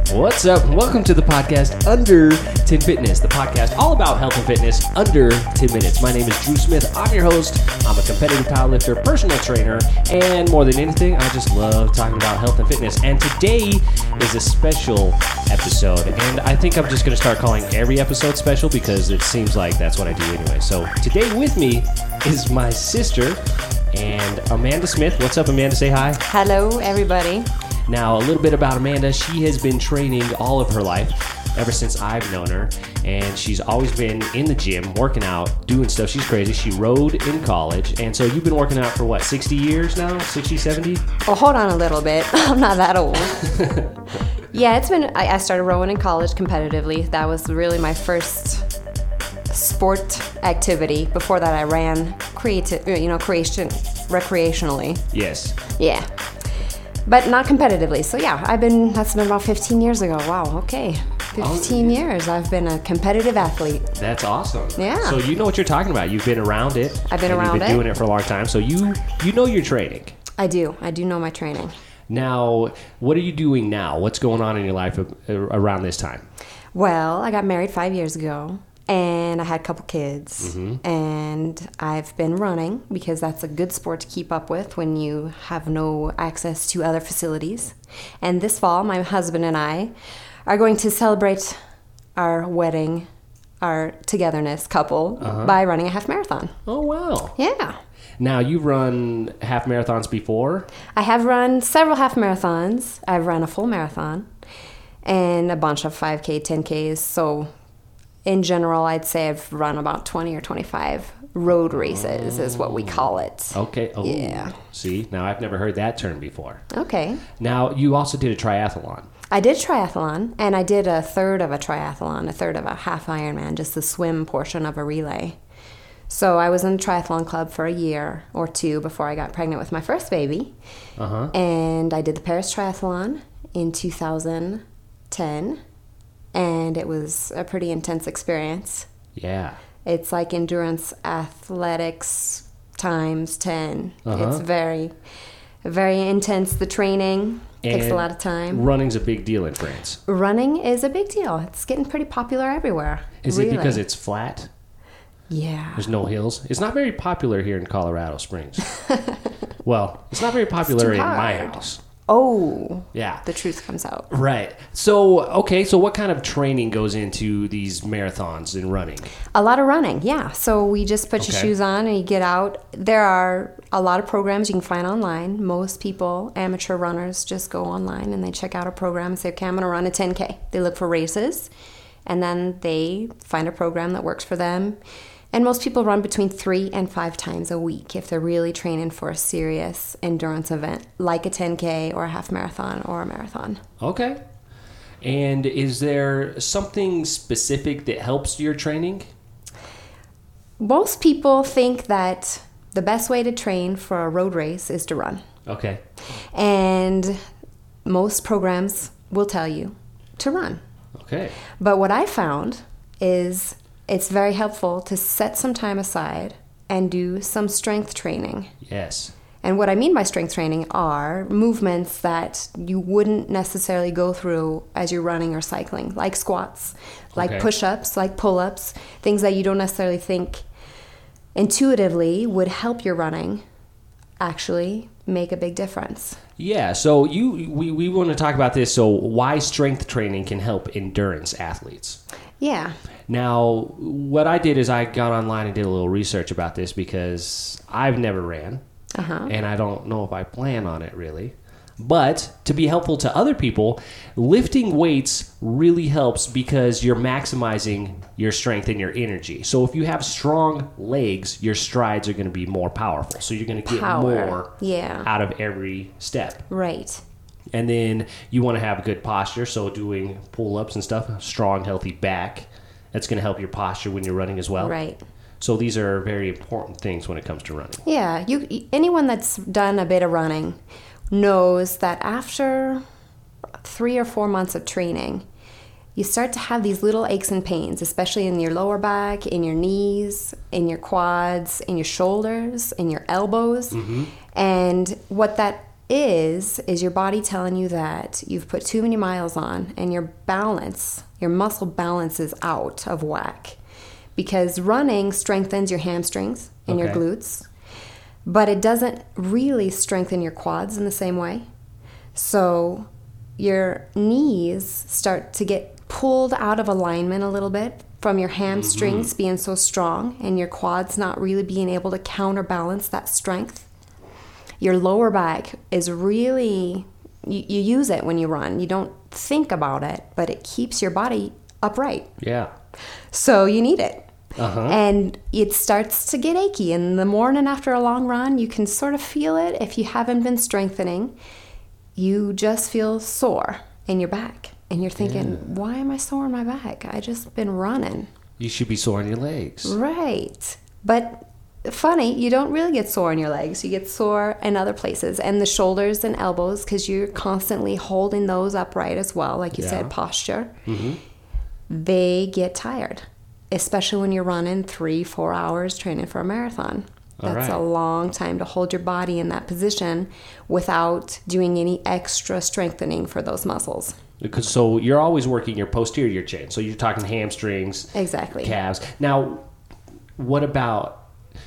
What's up? Welcome to the podcast Under 10 Fitness, the podcast all about health and fitness under 10 minutes. My name is Drew Smith. I'm your host. I'm a competitive powerlifter, personal trainer, and more than anything, I just love talking about health and fitness. And today is a special episode, and I think I'm just going to start calling every episode special because it seems like that's what I do anyway. So today with me is my sister and Amanda Smith. What's up, Amanda? Say hi. Hello, everybody. Now, a little bit about Amanda. She has been training all of her life, ever since I've known her, and she's always been in the gym, working out, doing stuff. She's crazy. She rode in college, and so you've been working out for what, 60 years now? 60, 70? Oh, hold on a little bit. I'm not that old. Yeah, it's been, I started rowing in college competitively. That was really my first sport activity. Before that, I ran recreationally. Yes. Yeah. But not competitively. So yeah, that's been about 15 years ago. Wow, okay. 15 years I've been a competitive athlete. That's awesome. Yeah. So you know what you're talking about. You've been around it. I've been around it. You've been doing it for a long time. So you know your training. I do know my training. Now, what are you doing now? What's going on in your life around this time? Well, I got married 5 years ago. And I had a couple kids, and I've been running because that's a good sport to keep up with when you have no access to other facilities. And this fall, my husband and I are going to celebrate our wedding, our togetherness couple, by running a half marathon. Oh, wow. Yeah. Now, you've run half marathons before? I have run several half marathons. I've run a full marathon and a bunch of 5K, 10Ks, so in general, I'd say I've run about 20 or 25 road races is what we call it. Okay. Oh, yeah. See, now I've never heard that term before. Okay. Now, you also did a triathlon. I did triathlon, and I did a third of a triathlon, a third of a half Ironman, just the swim portion of a relay. So I was in the triathlon club for a year or two before I got pregnant with my first baby. And I did the Paris Triathlon in 2010. And it was a pretty intense experience. Yeah. It's like endurance athletics times 10. It's very, very intense. The training takes a lot of time. Running's a big deal in France. Running is a big deal. It's getting pretty popular everywhere. Is it because it's flat? Yeah. There's no hills? It's not very popular here in Colorado Springs. Well, it's not very popular in my house. Oh, yeah. The truth comes out. Right. So, okay, so what kind of training goes into these marathons and running? A lot of running, yeah. So we just put your shoes on and you get out. There are a lot of programs you can find online. Most people, amateur runners, just go online and they check out a program and say, okay, I'm going to run a 10K. They look for races, and then they find a program that works for them. And most people run between 3 and 5 times a week if they're really training for a serious endurance event, like a 10K or a half marathon or a marathon. Okay. And is there something specific that helps your training? Most people think that the best way to train for a road race is to run. Okay. And most programs will tell you to run. Okay. But what I found is it's very helpful to set some time aside and do some strength training. Yes. And what I mean by strength training are movements that you wouldn't necessarily go through as you're running or cycling, like squats, like push-ups, like pull-ups, things that you don't necessarily think intuitively would help your running actually make a big difference. Yeah, so we want to talk about this, so why strength training can help endurance athletes. Yeah. Now, what I did is I got online and did a little research about this because I've never ran, and I don't know if I plan on it really. But to be helpful to other people, lifting weights really helps because you're maximizing your strength and your energy. So if you have strong legs, your strides are going to be more powerful. So you're going to get more out of every step. Right. And then you want to have good posture, so doing pull-ups and stuff, strong, healthy back. That's going to help your posture when you're running as well. Right. So these are very important things when it comes to running. Yeah. Anyone that's done a bit of running knows that after 3 or 4 months of training, you start to have these little aches and pains, especially in your lower back, in your knees, in your quads, in your shoulders, in your elbows. And what that is your body telling you that you've put too many miles on and your muscle balance is out of whack. Because running strengthens your hamstrings and your glutes, but it doesn't really strengthen your quads in the same way. So your knees start to get pulled out of alignment a little bit from your hamstrings being so strong and your quads not really being able to counterbalance that strength. Your lower back is really, you use it when you run. You don't think about it, but it keeps your body upright. Yeah. So you need it. And it starts to get achy. In the morning after a long run, you can sort of feel it. If you haven't been strengthening, you just feel sore in your back. And you're thinking, why am I sore in my back? I just been running. You should be sore in your legs. Right. But funny, you don't really get sore in your legs. You get sore in other places. And the shoulders and elbows, because you're constantly holding those upright as well. Like you said, posture. They get tired. Especially when you're running 3-4 hours training for a marathon. That's a long time to hold your body in that position without doing any extra strengthening for those muscles. So you're always working your posterior chain. So you're talking hamstrings, exactly, calves. Now, what about,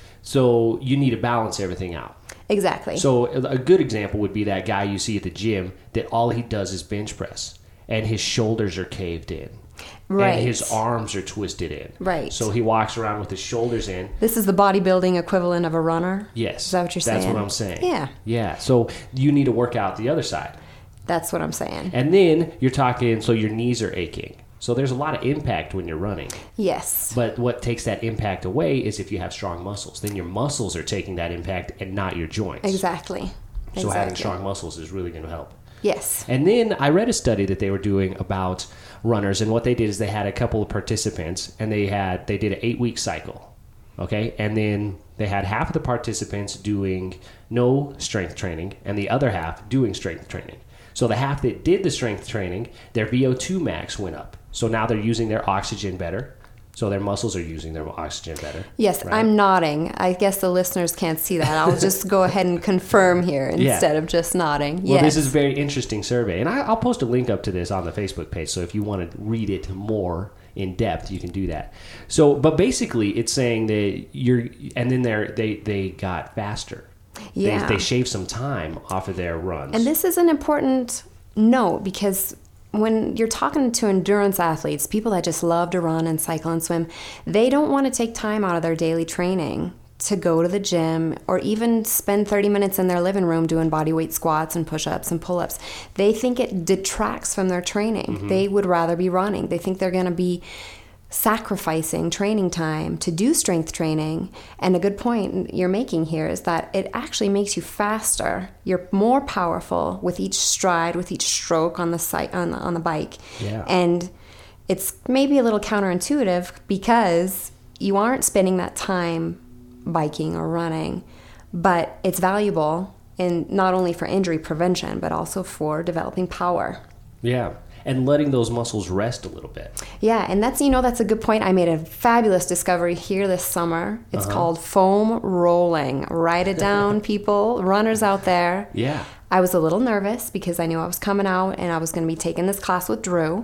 so you need to balance everything out. Exactly. So a good example would be that guy you see at the gym that all he does is bench press and his shoulders are caved in. Right. And his arms are twisted in. Right. So he walks around with his shoulders in. This is the bodybuilding equivalent of a runner? Yes. Is that what you're saying? That's what I'm saying. Yeah. Yeah. So you need to work out the other side. That's what I'm saying. And then you're talking, so your knees are aching. So there's a lot of impact when you're running. Yes. But what takes that impact away is if you have strong muscles. Then your muscles are taking that impact and not your joints. Exactly. So having strong muscles is really going to help. Yes. And then I read a study that they were doing about runners, and what they did is they had a couple of participants, and they did an 8-week cycle, okay? And then they had half of the participants doing no strength training, and the other half doing strength training. So the half that did the strength training, their VO2 max went up. So now they're using their oxygen better. So their muscles are using their oxygen better. Yes, right? I'm nodding. I guess the listeners can't see that. I'll just go ahead and confirm here instead of just nodding. Well, this is a very interesting survey. And I'll post a link up to this on the Facebook page. So if you want to read it more in depth, you can do that. So, but basically it's saying that and then they got faster. Yeah. They shaved some time off of their runs. And this is an important note because when you're talking to endurance athletes, people that just love to run and cycle and swim, they don't want to take time out of their daily training to go to the gym or even spend 30 minutes in their living room doing body weight squats and push-ups and pull-ups. They think it detracts from their training. They would rather be running. They think they're going to be sacrificing training time to do strength training. And a good point you're making here is that it actually makes you faster. You're more powerful with each stride, with each stroke on the bike. Yeah. And it's maybe a little counterintuitive because you aren't spending that time biking or running, but it's valuable in not only for injury prevention but also for developing power. Yeah. And letting those muscles rest a little bit. Yeah, and that's a good point. I made a fabulous discovery here this summer. It's called foam rolling. Write it down, people, runners out there. Yeah. I was a little nervous because I knew I was coming out and I was going to be taking this class with Drew.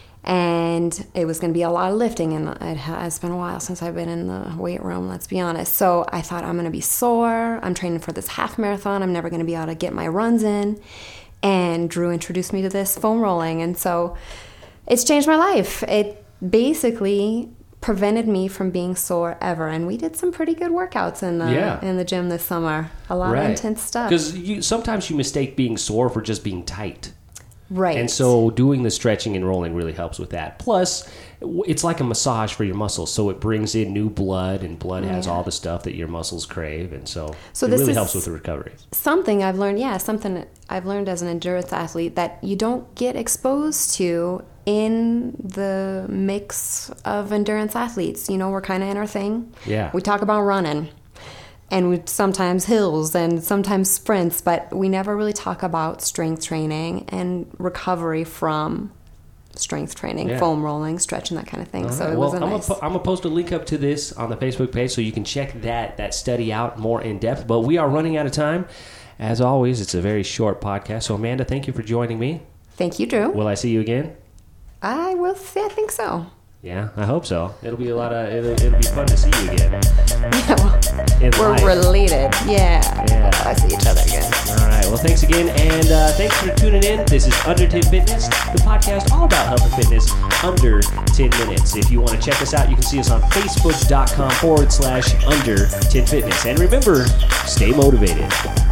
And it was going to be a lot of lifting, and it's been a while since I've been in the weight room, let's be honest. So I thought, I'm going to be sore. I'm training for this half marathon. I'm never going to be able to get my runs in. And Drew introduced me to this foam rolling, and so it's changed my life. It basically prevented me from being sore ever, and we did some pretty good workouts in the gym this summer. A lot of intense stuff. Because sometimes you mistake being sore for just being tight. Right. And so doing the stretching and rolling really helps with that. Plus, it's like a massage for your muscles. So it brings in new blood, and blood has all the stuff that your muscles crave. And so it really helps with the recovery. Something I've learned as an endurance athlete that you don't get exposed to in the mix of endurance athletes. We're kind of in our thing. Yeah. We talk about running. And we sometimes hills and sometimes sprints, but we never really talk about strength training and recovery from strength training, foam rolling, stretching, that kind of thing. So it was nice. I'm going to post a link up to this on the Facebook page so you can check that study out more in depth. But we are running out of time. As always, it's a very short podcast. So, Amanda, thank you for joining me. Thank you, Drew. Will I see you again? I will say, I think so. Yeah, I hope so. It'll be it'll be fun to see you again. Yeah, well, we're related. Yeah. I see each other again. All right. Well, thanks again, and thanks for tuning in. This is Under 10 Fitness, the podcast all about health and fitness under 10 minutes. If you want to check us out, you can see us on Facebook.com/Under 10 Fitness. And remember, stay motivated.